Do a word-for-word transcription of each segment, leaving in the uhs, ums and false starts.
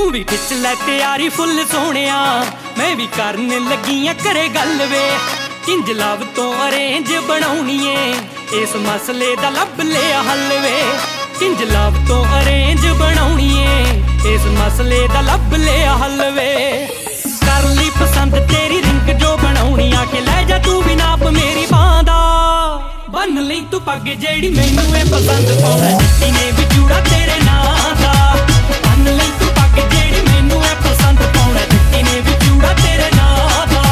तू भी खिच लै तैयारी फुल सोहणिया, मैं भी करन लगी करे गल वे। किंज लव तो अरेंज बनाउणी ऐ इस मसले दा लभ लिया हल वे। किंज लव तो अरेंज बनाउणी ऐ इस मसले दा लभ लिया हल वे। कर ली पसंद तेरी रिंग जो बनाउणी, आके लै जा तू भी नाप मेरी बांह दा। बन लई तू पग जेड़ी मैनू ऐ पसंद पाउणा, जट्टी ने भी जूड़ा तेरे नां दा। बन लई तू पग जेड़ी मैनू ऐ पसंद पाउणा, जट्टी ने भी जूड़ा तेरे नां दा।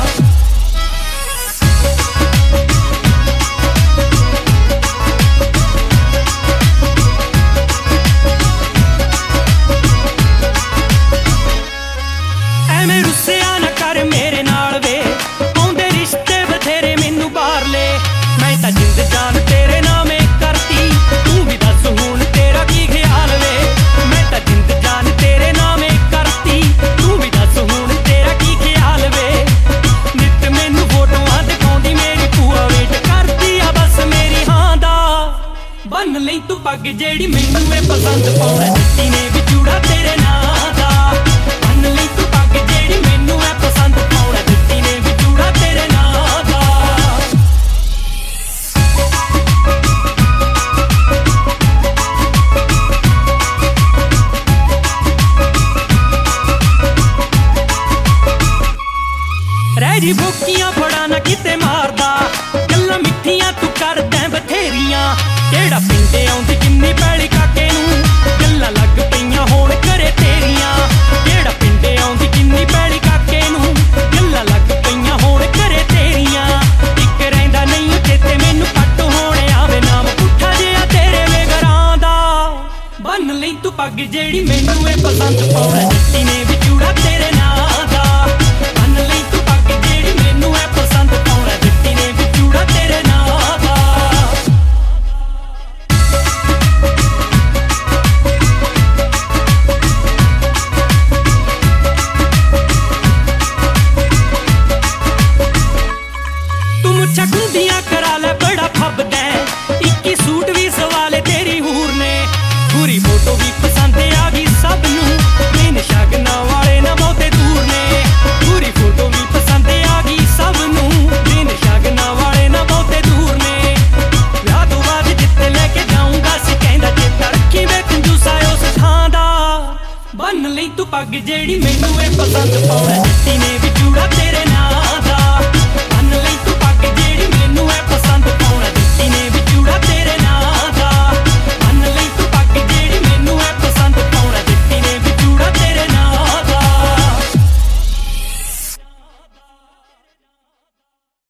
ਐਵੇਂ ਰੁੱਸਿਆ ਨਾ ਕਰ ਮੇਰੇ ਨਾਲ ਵੇ, ਆਉਂਦੇ ਰਿਸ਼ਤੇ ਬਥੇਰੇ ਮੈਨੂੰ ਬਾਹਰ ਲੈ। मैं तां जिंद जान तेरे नामे करती, तू भी दस हुण तेरा की ख्याल वे। मैं तां जिंद जान तेरे नामे करती, तू भी दस हुण तेरा की ख्याल वे। नित मैनू फोटोआं दिखाउंदी मेरी भूआ, वेट करदी आ बस मेरी हां दा। बन लई तू पग जेड़ी मैनू ऐ पसंद पाउणा, जट्टी ने भी जूड़ा तेरे नां दा। बन लई तू पग जेड़ी मैनू ऐ पसंद पाउणा, जट्टी ने भी जूड़ा तेरे नां दा। रैजी भुक्कियां फड़ा ना किते मारदा, गल्लां मिठियां तू करदा बथेरियां। केड़ा पिंडे आउंदी किन्नी पैली काके नूं, गल्लां लग पईयां होण करे तेरियां। केड़ा पिंडे आउंदी किन्नी पैली काके नूं, गल्लां लग पईयां होण करे तेरियां। इक रहिंदा नहीं चेते मैनू पट होणे आवे, नाम पुट्ठा जिहा तेरे वे घरां दा। बन लई तू पग जेड़ी मैनू ऐ पसंद पाउणा, जट्टी ने भी जूड़ा तेरे नां दा। बन लई तू पग जेड़ी मैनू ऐ पसंद पाउणा, जट्टी ने भी जूड़ा तेरे नां दा। तू मुच्छां खुंदियां करा लै बड़ा फबदा, इक्की सूट